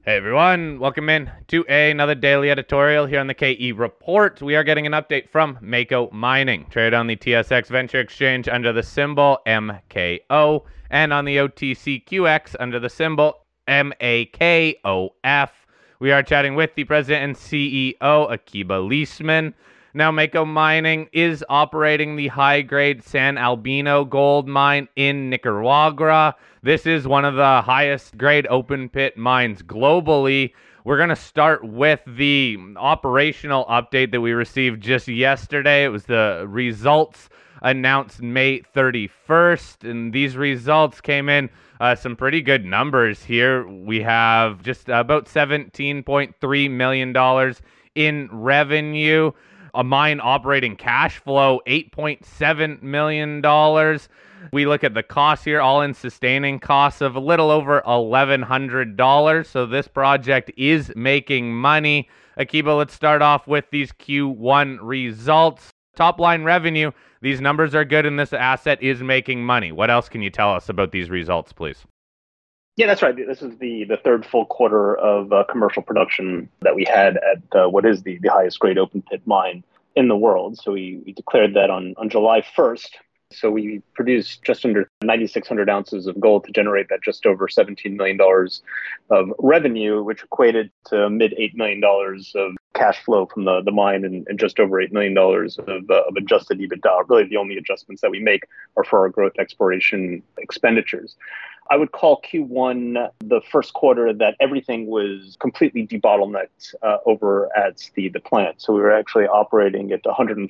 Hey everyone, welcome in to another daily editorial here on the KE Report. We are getting an update from Mako Mining, traded on the TSX Venture Exchange under the symbol MKO and on the OTCQX under the symbol MAKOF. We are chatting with the president and CEO, Akiba Leisman. Now, Mako Mining is operating the high-grade San Albino gold mine in Nicaragua. This is one of the highest-grade open-pit mines globally. We're going to start with the operational update that we received just yesterday. It was the results announced May 31st, and these results came in some pretty good numbers here. We have just about $17.3 million in revenue. A mine operating cash flow, $8.7 million. We look at the costs here, all-in sustaining costs of a little over $1,100. So this project is making money. Akiba, let's start off with these Q1 results. Top line revenue, these numbers are good and this asset is making money. What else can you tell us about these results, please? Yeah, that's right. This is the third full quarter of commercial production that we had at what is the highest grade open pit mine in the world. So we declared that on July 1st. So we produced just under 9,600 ounces of gold to generate that just over $17 million of revenue, which equated to mid $8 million of cash flow from the mine and just over $8 million of adjusted EBITDA. Really, the only adjustments that we make are for our growth exploration expenditures. I would call Q1 the first quarter that everything was completely debottlenecked over at the plant. So we were actually operating at 104%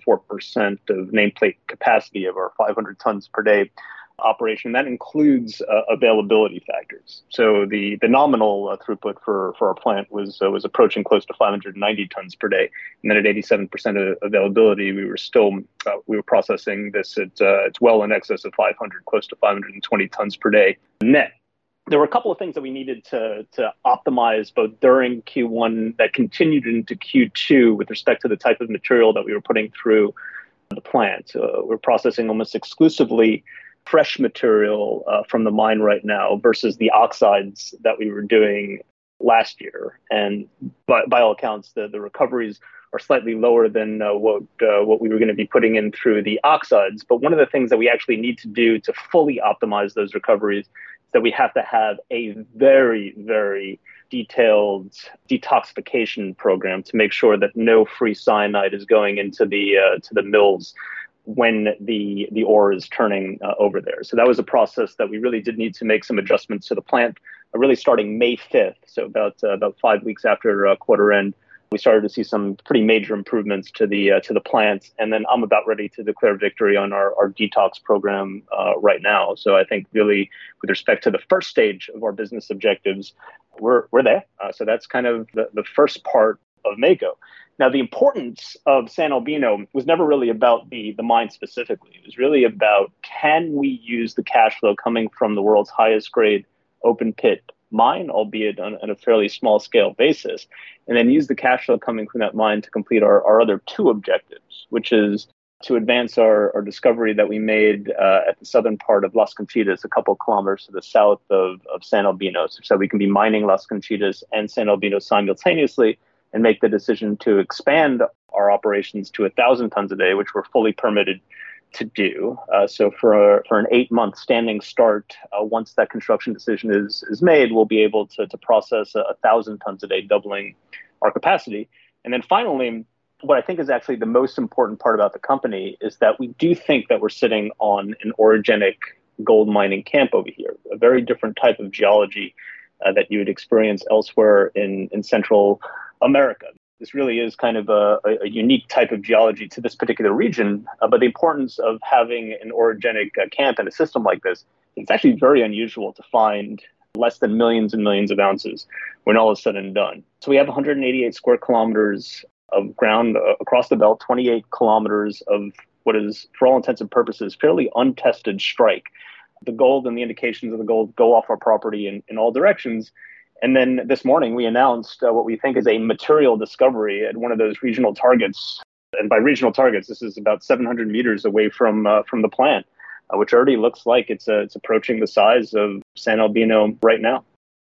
of nameplate capacity of our 500 tons per day operation. That includes availability factors. So the nominal throughput for our plant was approaching close to 590 tons per day, and then at 87% of availability, we were processing this at it's well in excess of 500, close to 520 tons per day net. There were a couple of things that we needed to optimize both during Q1 that continued into Q2 with respect to the type of material that we were putting through the plant. We're processing almost exclusively fresh material from the mine right now versus the oxides that we were doing last year. And by all accounts, the recoveries are slightly lower than what we were going to be putting in through the oxides. But one of the things that we actually need to do to fully optimize those recoveries is that we have to have a very, very detailed detoxification program to make sure that no free cyanide is going into the mills when the ore is turning over there. So that was a process that we really did need to make some adjustments to the plant, really starting May 5th. So about 5 weeks after quarter end, we started to see some pretty major improvements to the plant. And then I'm about ready to declare victory on our detox program right now. So I think really with respect to the first stage of our business objectives, we're there. So that's kind of the first part of Mako. Now, the importance of San Albino was never really about the mine specifically. It was really about, can we use the cash flow coming from the world's highest grade open pit mine, albeit on a fairly small scale basis, and then use the cash flow coming from that mine to complete our other two objectives, which is to advance our discovery that we made at the southern part of Las Conchitas, a couple of kilometers to the south of San Albino, such that we can be mining Las Conchitas and San Albino simultaneously, and make the decision to expand our operations to 1,000 tons a day, which we're fully permitted to do. So for an 8-month standing start, once that construction decision is made, we'll be able to process 1,000 tons a day, doubling our capacity. And then finally, what I think is actually the most important part about the company is that we do think that we're sitting on an orogenic gold mining camp over here, a very different type of geology that you would experience elsewhere in Central America. This really is kind of a unique type of geology to this particular region, but the importance of having an orogenic camp in a system like this, it's actually very unusual to find less than millions and millions of ounces when all is said and done. So we have 188 square kilometers of ground across the belt, 28 kilometers of what is, for all intents and purposes, fairly untested strike. The gold and the indications of the gold go off our property in all directions. And then this morning, we announced what we think is a material discovery at one of those regional targets. And by regional targets, this is about 700 meters away from the plant, which already looks like it's approaching the size of San Albino right now.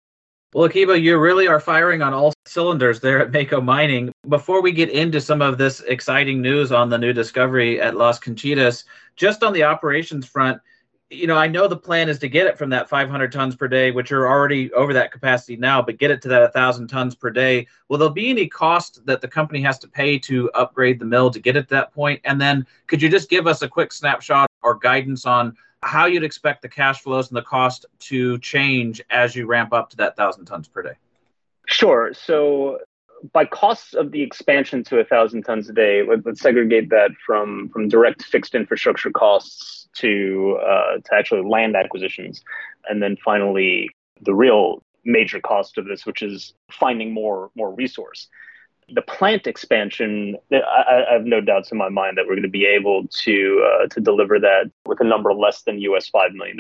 Well, Akiba, you really are firing on all cylinders there at Mako Mining. Before we get into some of this exciting news on the new discovery at Las Conchitas, just on the operations front, I know the plan is to get it from that 500 tons per day, which are already over that capacity now, but get it to that 1,000 tons per day. Will there be any cost that the company has to pay to upgrade the mill to get it to that point? And then could you just give us a quick snapshot or guidance on how you'd expect the cash flows and the cost to change as you ramp up to that 1,000 tons per day? Sure. So by costs of the expansion to 1,000 tons a day, let's segregate that from direct fixed infrastructure costs to actually land acquisitions, and then finally the real major cost of this, which is finding more resource. The plant expansion, I have no doubts in my mind that we're going to be able to deliver that with a number less than $5 million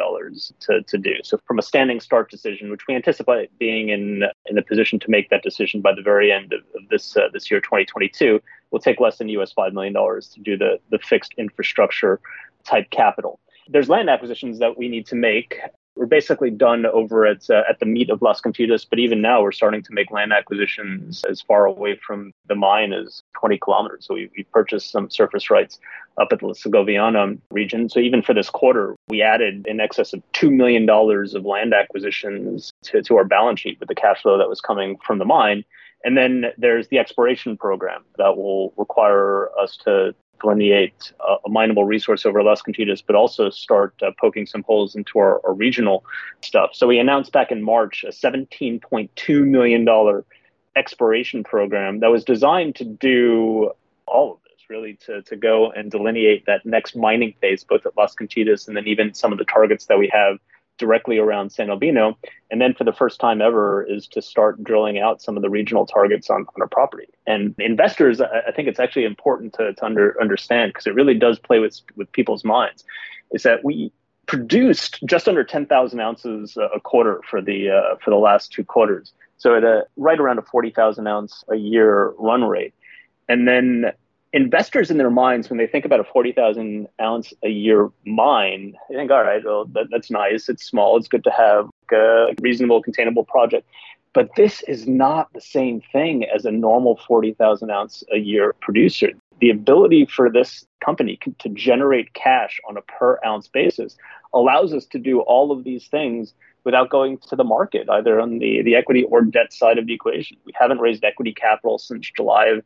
to do. So from a standing start decision, which we anticipate being in a position to make that decision by the very end of this year, 2022, will take less than $5 million to do the fixed infrastructure type capital. There's land acquisitions that we need to make. We're basically done over at the meat of Las Conchitas, but even now we're starting to make land acquisitions as far away from the mine as 20 kilometers. So we purchased some surface rights up at the Segoviana region. So even for this quarter, we added in excess of $2 million of land acquisitions to our balance sheet with the cash flow that was coming from the mine. And then there's the exploration program that will require us to delineate a mineable resource over Las Conchitas, but also start poking some holes into our regional stuff. So we announced back in March a $17.2 million exploration program that was designed to do all of this, really to go and delineate that next mining phase, both at Las Conchitas and then even some of the targets that we have directly around San Albino. And then for the first time ever is to start drilling out some of the regional targets on our property. And investors, I think it's actually important to understand, because it really does play with people's minds, is that we produced just under 10,000 ounces a quarter for the last 2 quarters. So at right around a 40,000 ounce a year run rate. And then investors in their minds, when they think about a 40,000 ounce a year mine, they think, all right, well, that's nice. It's small. It's good to have a reasonable, containable project. But this is not the same thing as a normal 40,000 ounce a year producer. The ability for this company to generate cash on a per ounce basis allows us to do all of these things without going to the market, either on the equity or debt side of the equation. We haven't raised equity capital since July of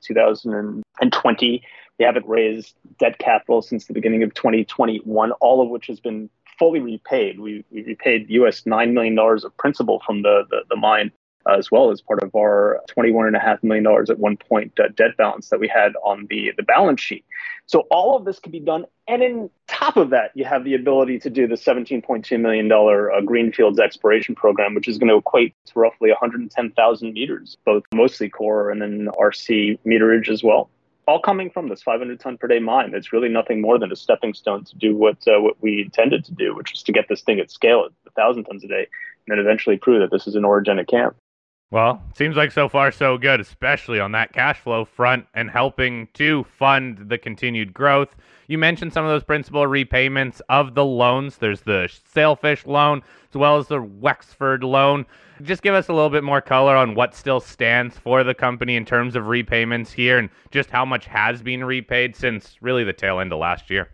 2020. We haven't raised debt capital since the beginning of 2021, all of which has been fully repaid. We repaid $9 million of principal from the mine, as well as part of our $21.5 million at one point debt balance that we had on the balance sheet. So all of this can be done. And in top of that, you have the ability to do the $17.2 million Greenfields exploration program, which is going to equate to roughly 110,000 meters, both mostly core and then RC meterage as well. All coming from this 500 ton per day mine. It's really nothing more than a stepping stone to do what we intended to do, which is to get this thing at scale at 1,000 tons a day, and then eventually prove that this is an orogenic camp. Well, seems like so far so good, especially on that cash flow front and helping to fund the continued growth. You mentioned some of those principal repayments of the loans. There's the Sailfish loan as well as the Wexford loan. Just give us a little bit more color on what still stands for the company in terms of repayments here and just how much has been repaid since really the tail end of last year.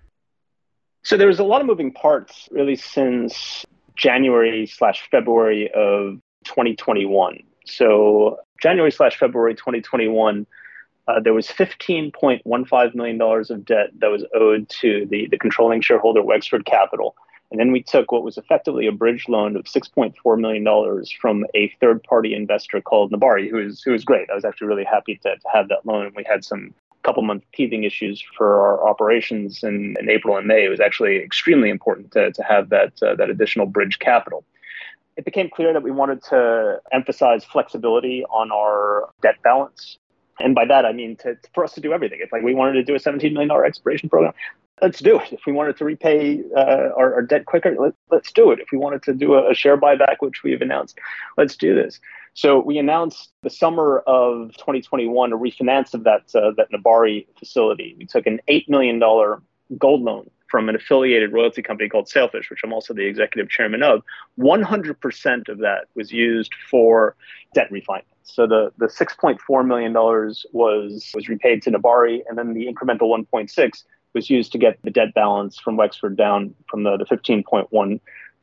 So there was a lot of moving parts really since January/February of 2021. So January/February 2021, there was $15.15 million of debt that was owed to the controlling shareholder, Wexford Capital. And then we took what was effectively a bridge loan of $6.4 million from a third-party investor called Nabari, who is great. I was actually really happy to have that loan. And we had some couple-month teething issues for our operations in April and May. It was actually extremely important to have that additional bridge capital. It became clear that we wanted to emphasize flexibility on our debt balance. And by that, I mean for us to do everything. If we wanted to do a $17 million exploration program, let's do it. If we wanted to repay our debt quicker, let's do it. If we wanted to do a share buyback, which we have announced, let's do this. So we announced the summer of 2021 a refinance of that Nabari facility. We took an $8 million gold loan from an affiliated royalty company called Sailfish, which I'm also the executive chairman of. 100% of that was used for debt refinance. So the $6.4 million was repaid to Nebari, and then the incremental 1.6 was used to get the debt balance from Wexford down from the 15.15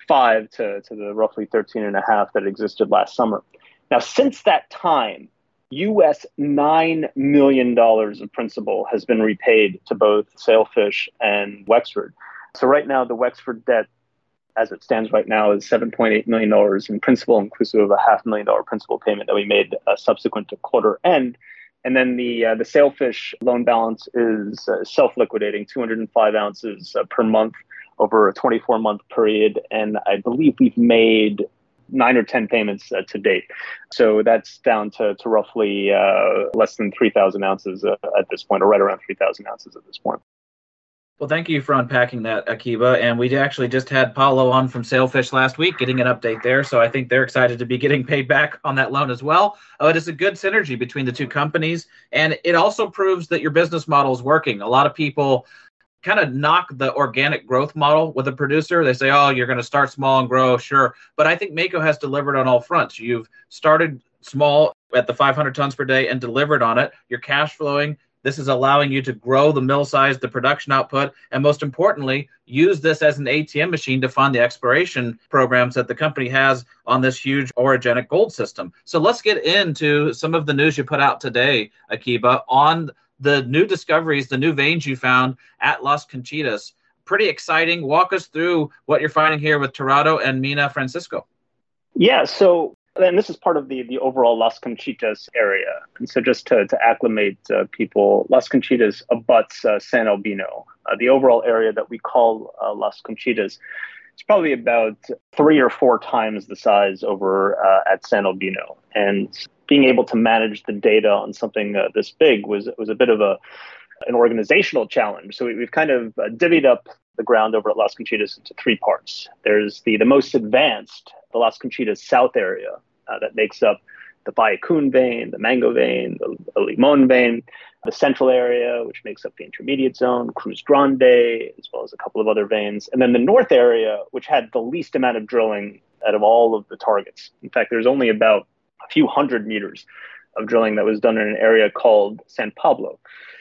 to the roughly 13.5 that existed last summer. Now, since that time, US $9 million of principal has been repaid to both Sailfish and Wexford. So right now, the Wexford debt, as it stands right now, is $7.8 million in principal, inclusive of a $500,000 principal payment that we made subsequent to quarter end. And then the Sailfish loan balance is self-liquidating, 205 ounces per month over a 24-month period. And I believe we've made 9 or 10 payments to date. So that's down to roughly less than 3,000 ounces at this point, or right around 3,000 ounces at this point. Well, thank you for unpacking that, Akiba. And we actually just had Paulo on from Sailfish last week, getting an update there. So I think they're excited to be getting paid back on that loan as well. It is a good synergy between the two companies. And it also proves that your business model is working. A lot of people kind of knock the organic growth model with a producer. They say, oh, you're going to start small and grow. Sure. But I think Mako has delivered on all fronts. You've started small at the 500 tons per day and delivered on it. You're cash flowing. This is allowing you to grow the mill size, the production output, and most importantly, use this as an ATM machine to fund the exploration programs that the company has on this huge orogenic gold system. So let's get into some of the news you put out today, Akiba, on the new discoveries, the new veins you found at Las Conchitas. Pretty exciting. Walk us through what you're finding here with Torado and Mina Francisco. Yeah, so and this is part of the overall Las Conchitas area. And so just to acclimate people, Las Conchitas abuts San Albino. The overall area that we call Las Conchitas is probably about 3 or 4 times the size over at San Albino. And being able to manage the data on something this big was a bit of an organizational challenge. So we've kind of divvied up the ground over at Las Conchitas into 3 parts. There's the most advanced, the Las Conchitas South area that makes up the Bayacun vein, the Mango vein, the Limon vein, the central area, which makes up the intermediate zone, Cruz Grande, as well as a couple of other veins. And then the north area, which had the least amount of drilling out of all of the targets. In fact, there's only about a few hundred meters of drilling that was done in an area called San Pablo.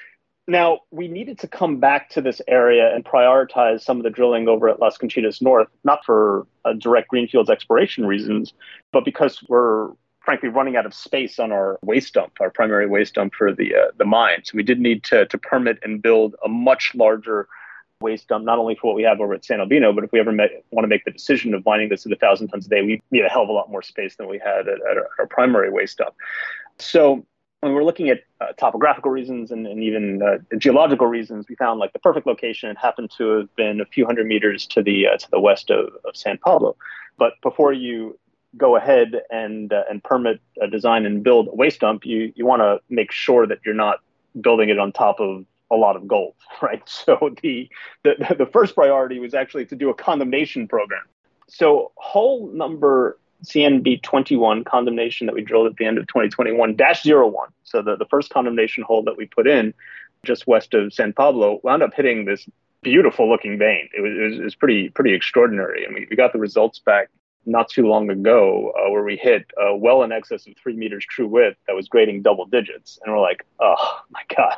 Now, we needed to come back to this area and prioritize some of the drilling over at Las Conchitas North, not for direct greenfields exploration reasons, but because we're frankly running out of space on our waste dump, our primary waste dump for the mine. So we did need to permit and build a much larger waste dump, not only for what we have over at San Albino, but if we ever want to make the decision of mining this at 1,000 tons a day, we need a hell of a lot more space than we had at our primary waste dump. So when we're looking at topographical reasons and even geological reasons, we found like the perfect location. It happened to have been a few hundred meters to the west of San Pablo. But before you go ahead and permit a design and build a waste dump, you want to make sure that you're not building it on top of a lot of gold, right? So the first priority was actually to do a condemnation program. So hole number CNB 21 condemnation that we drilled at the end of 2021-01. So the first condemnation hole that we put in just west of San Pablo wound up hitting this beautiful looking vein. It was pretty extraordinary. And we got the results back not too long ago where we hit well in excess of 3 meters true width that was grading double digits. And we're like, oh my God,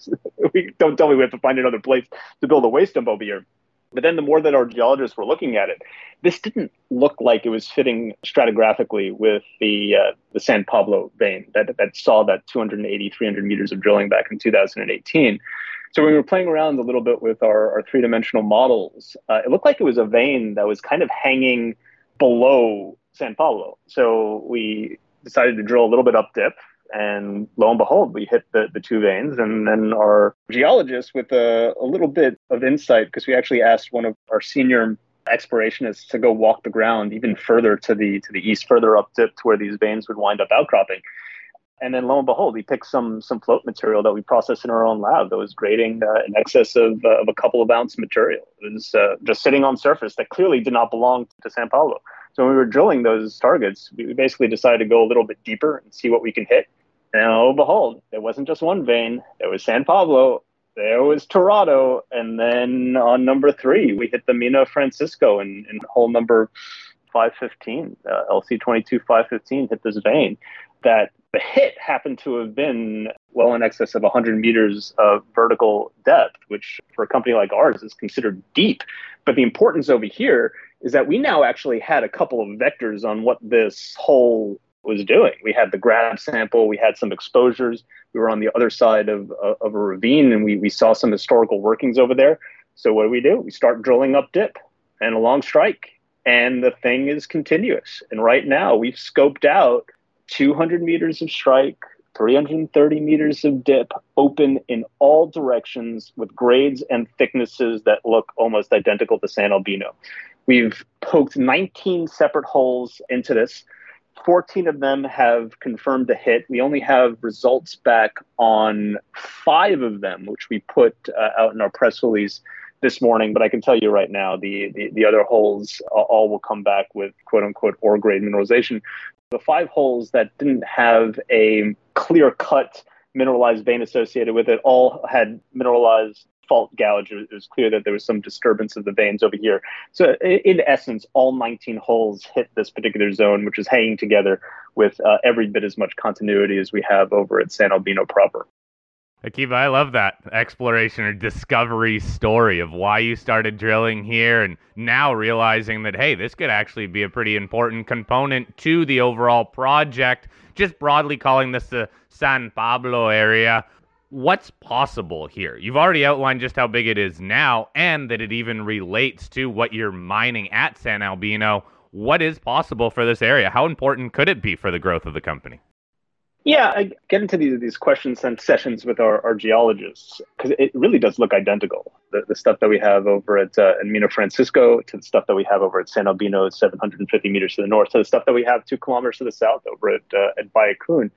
don't tell me we have to find another place to build a waste dump over here. But then the more that our geologists were looking at it, this didn't look like it was fitting stratigraphically with the San Pablo vein that saw that 280, 300 meters of drilling back in 2018. So when we were playing around a little bit with our 3-dimensional models, it looked like it was a vein that was kind of hanging below San Pablo. So we decided to drill a little bit up dip. And lo and behold, we hit the 2 veins. And then our geologists, with a little bit of insight, because we actually asked one of our senior explorationists to go walk the ground even further to the east, further up dip to where these veins would wind up outcropping. And then lo and behold, he picked some float material that we processed in our own lab that was grading in excess of a couple of ounce material. It was just sitting on surface that clearly did not belong to San Pablo. So when we were drilling those targets, we basically decided to go a little bit deeper and see what we can hit. And lo and behold, there wasn't just one vein. There was San Pablo there was Torado. And then on number 3, we hit the Mina Francisco in hole number 515. LC22 515 hit this vein. That the hit happened to have been well in excess of 100 meters of vertical depth, which for a company like ours is considered deep. But the importance over here is that we now actually had a couple of vectors on what this hole was doing. We had the grab sample, we had some exposures, we were on the other side of a ravine, and we saw some historical workings over there. So what do? We start drilling up dip and along strike, and the thing is continuous. And right now we've scoped out 200 meters of strike, 330 meters of dip, open in all directions with grades and thicknesses that look almost identical to San Albino. We've poked 19 separate holes into this. 14 of them have confirmed a hit. We only have results back on 5 of them, which we put out in our press release this morning. But I can tell you right now, the other holes all will come back with quote unquote ore grade mineralization. The 5 holes that didn't have a clear cut mineralized vein associated with it all had mineralized fault gouge. It was clear that there was some disturbance of the veins over here. So in essence, all 19 holes hit this particular zone, which is hanging together with every bit as much continuity as we have over at San Albino proper. Akiva, I love that exploration or discovery story of why you started drilling here and now realizing that, hey, this could actually be a pretty important component to the overall project. Just broadly calling this the San Pablo area. What's possible here? You've already outlined just how big it is now and that it even relates to what you're mining at San Albino. What is possible for this area? How important could it be for the growth of the company? Yeah, I get into these questions and sessions with our geologists because it really does look identical. The stuff that we have over at Mina Francisco to the stuff that we have over at San Albino, 750 meters to the north, to the stuff that we have 2 kilometers to the south over at Bayakun.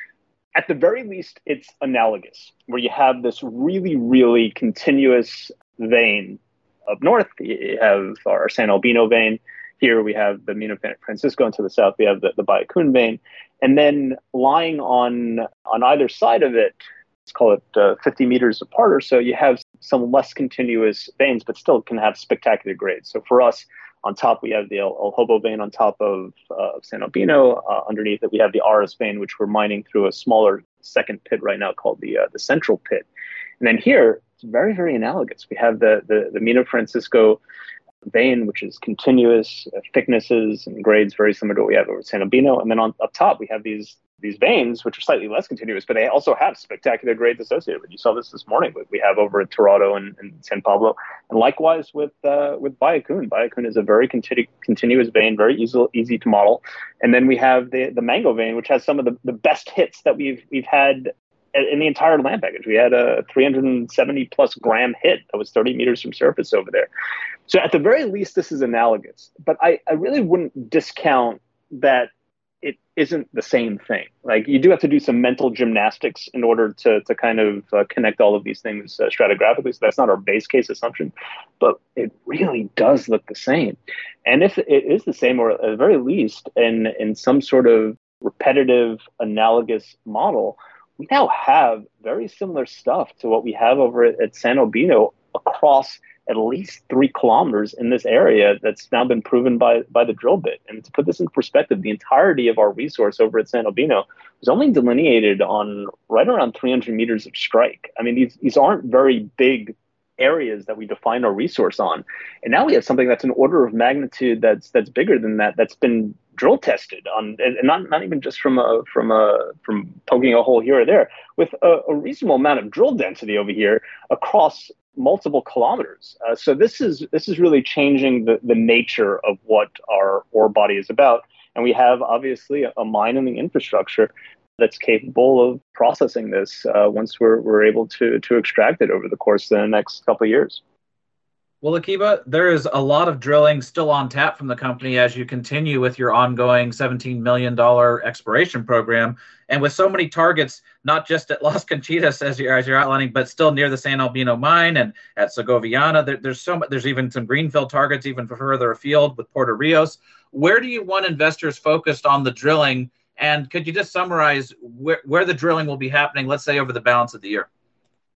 At the very least, it's analogous, where you have this really, really continuous vein up north. You have our San Albino vein. Here we have the Mina Francisco, and to the south we have the Bayakun vein. And then lying on either side of it, let's call it 50 meters apart or so, you have some less continuous veins, but still can have spectacular grades. So for us, on top we have the El Hobo vein on top of San Albino. Underneath it we have the Aras vein, which we're mining through a smaller second pit right now called the Central Pit. And then here, it's very, very analogous. We have the Mina Francisco vein, which is continuous thicknesses and grades very similar to what we have over San Albino. And then up top, we have these veins, which are slightly less continuous, but they also have spectacular grades associated with. You saw this morning. We have over at Torado and San Pablo, and likewise with Bayakun. Bayakun is a very continuous vein, very easy to model. And then we have the Mango vein, which has some of the best hits that we've had in the entire land package. We had a 370 plus gram hit that was 30 meters from surface over there. So at the very least, this is analogous, but I really wouldn't discount that it isn't the same thing. Like, you do have to do some mental gymnastics in order to kind of connect all of these things stratigraphically. So that's not our base case assumption, but it really does look the same. And if it is the same, or at the very least in some sort of repetitive analogous model, we now have very similar stuff to what we have over at San Albino across at least 3 kilometers in this area that's now been proven by the drill bit. And to put this in perspective, the entirety of our resource over at San Albino was only delineated on right around 300 meters of strike. I mean, these aren't very big areas that we define our resource on. And now we have something that's an order of magnitude that's bigger than that, that's been drill tested on, and not even just from poking a hole here or there, with a reasonable amount of drill density over here across multiple kilometers. So this is really changing the nature of what our ore body is about. And we have obviously a mine and the infrastructure that's capable of processing this once we're able to extract it over the course of the next couple of years. Well, Akiva, there is a lot of drilling still on tap from the company as you continue with your ongoing $17 million exploration program. And with so many targets, not just at Las Conchitas as you're outlining, but still near the San Albino mine and at Segoviana, there's even some greenfield targets even further afield with Puerto Rios. Where do you want investors focused on the drilling? And could you just summarize where the drilling will be happening, let's say, over the balance of the year?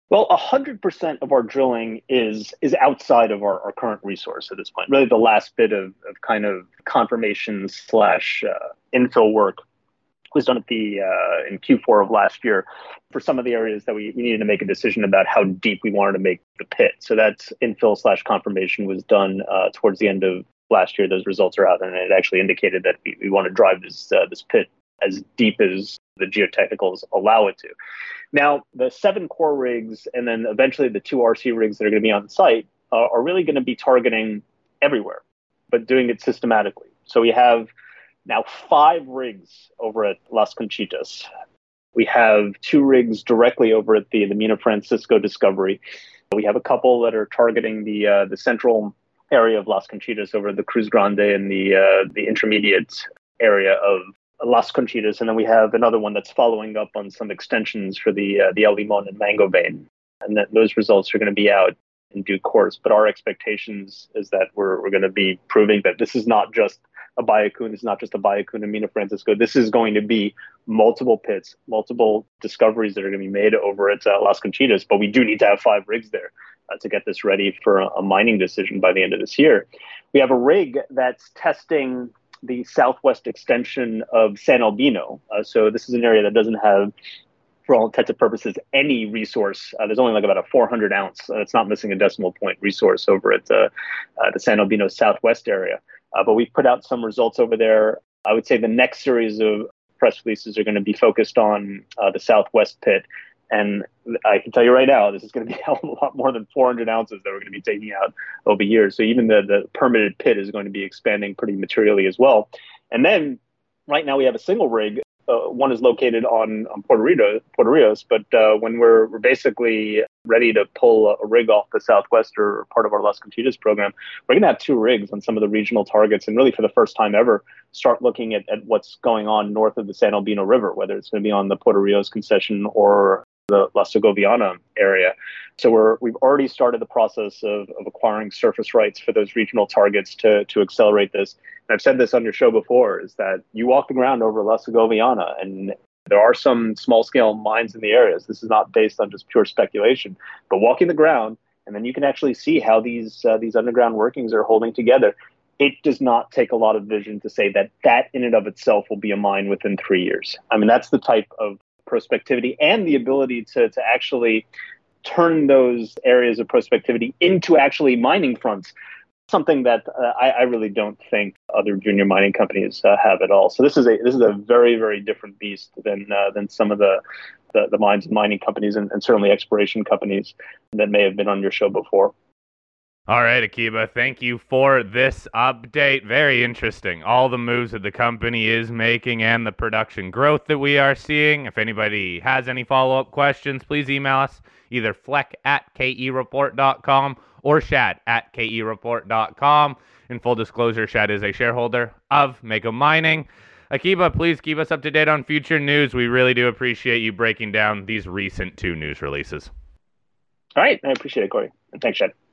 Well, 100% of our drilling is outside of our current resource at this point. Really, the last bit of kind of confirmation slash infill work was done at the in Q4 of last year for some of the areas that we needed to make a decision about how deep we wanted to make the pit. So that's infill slash confirmation was done towards the end of last year. Those results are out, and it actually indicated that we want to drive this pit as deep as the geotechnicals allow it to. Now, the 7 core rigs and then eventually the 2 RC rigs that are going to be on site are really going to be targeting everywhere, but doing it systematically. So we have now 5 rigs over at Las Conchitas. We have 2 rigs directly over at the Mina Francisco discovery. We have a couple that are targeting the central area of Las Conchitas over the Cruz Grande and the intermediate area of Las Conchitas, and then we have another one that's following up on some extensions for the El Limon and Mango vein, and that those results are going to be out in due course. But our expectations is that we're going to be proving that this is not just a Baiacun, it's not just a Baiacun and Mina Francisco. This is going to be multiple pits, multiple discoveries that are going to be made over at Las Conchitas. But we do need to have 5 rigs there to get this ready for a mining decision by the end of this year. We have a rig that's testing the southwest extension of San Albino. So this is an area that doesn't have, for all intents and purposes, any resource. There's only like about a 400 ounce, it's not missing a decimal point resource over at the San Albino southwest area. But we've put out some results over there. I would say the next series of press releases are going to be focused on the southwest pit. And I can tell you right now, this is going to be a lot more than 400 ounces that we're going to be taking out over years. So even the permitted pit is going to be expanding pretty materially as well. And then right now we have a single rig. One is located on Puerto Rios, but when we're basically ready to pull a rig off the southwest or part of our Las Conchitas program, we're going to have 2 rigs on some of the regional targets, and really for the first time ever, start looking at what's going on north of the San Albino River, whether it's going to be on the Puerto Rios concession or the La Segoviana area. So we've already started the process of acquiring surface rights for those regional targets to accelerate this. And I've said this on your show before, is that you walk the ground over La Segoviana, and there are some small-scale mines in the areas. This is not based on just pure speculation, but walking the ground, and then you can actually see how these underground workings are holding together. It does not take a lot of vision to say that in and of itself will be a mine within 3 years. I mean, that's the type of prospectivity and the ability to actually turn those areas of prospectivity into actually mining fronts, something that I really don't think other junior mining companies have at all. So this is a very, very different beast than some of the mines and mining companies and certainly exploration companies that may have been on your show before. All right, Akiba, thank you for this update. Very interesting. All the moves that the company is making and the production growth that we are seeing. If anybody has any follow-up questions, please email us, either fleck@kereport.com or shad@kereport.com. In full disclosure, Shad is a shareholder of Mako Mining. Akiba, please keep us up to date on future news. We really do appreciate you breaking down these recent 2 news releases. All right, I appreciate it, Corey. And thanks, Shad.